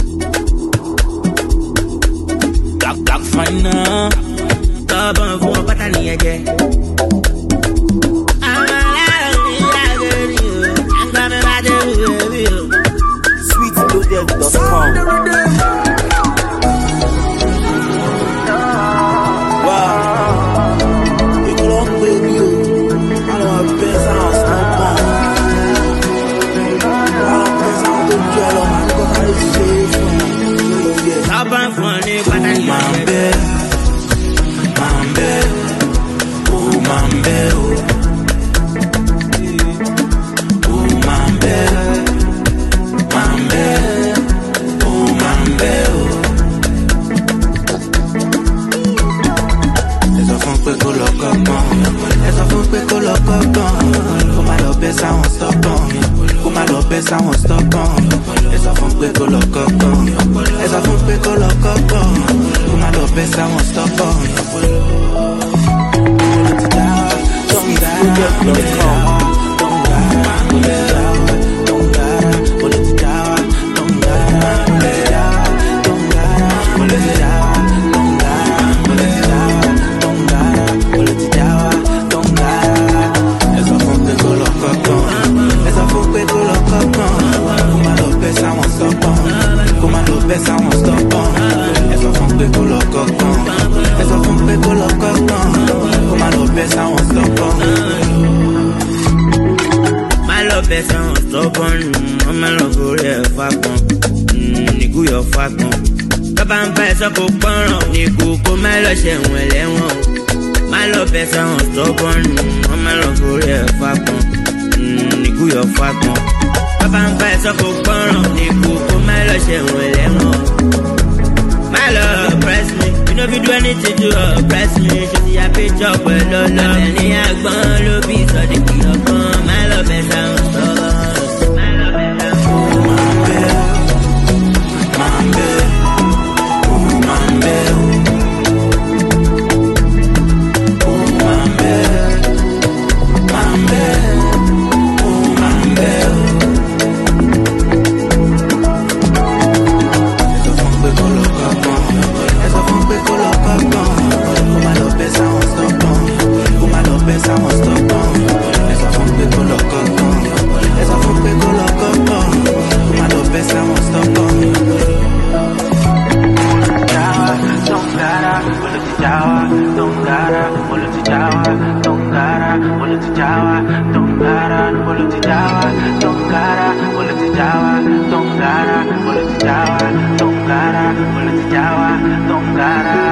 Black fine now. Stubborn for pata ni eje. Sweetloaded.com. Wow. You clock baby. I don't have best house. Stubborn funny, but I mambe, oh mambe, oh mambe, oh mambe. Essa funk pe colocão, essa funk pe colocão. Como a lopesa on stop on, como a lopesa on stop on. Essa funk pe colocão, essa funk pe colocão. Como a lopesa on stop on. Essa one stop on. Essa funk pe colocão. Essa funk pe colocão. Como a lopesa one stop on. My lopesa one stop on. My love go there fuck on. Niku yo fuck on. Baba n pa so ko pọnran. Niku ko má lọ ṣẹ̀wọ̀n ẹlẹ́wọ̀n. My lopesa one stop on. My love go there fuck on. Niku yo fuck on. Baba n pa so ko pọnran. Niku ko má lọ ṣẹ̀wọ̀n ẹlẹ́wọ̀n. My love press me. You know if you do anything to oppress me. Ṣé ti ya picture pẹ̀lú ọlọ́? Àtẹ̀ní àgbọ̀n ló bí ìsọ̀dí kì í ọgbọ́n. My love ẹ̀ sáwọn sọ̀rọ̀. My love ẹ̀ sáwọn sọ̀rọ̀. Mambe, oh mambe, oh mambe, mambe, oh mambe. Essa funk pe colocão. Como a lopesa on stop on. Como a lopesa on stop on. Essa funk pe colocão. Essa funk pe colocão. Como a lopesa on stop on. Tongara, tongara, tongara, tongara, tongara, tongara, tongara, tongara, tongara,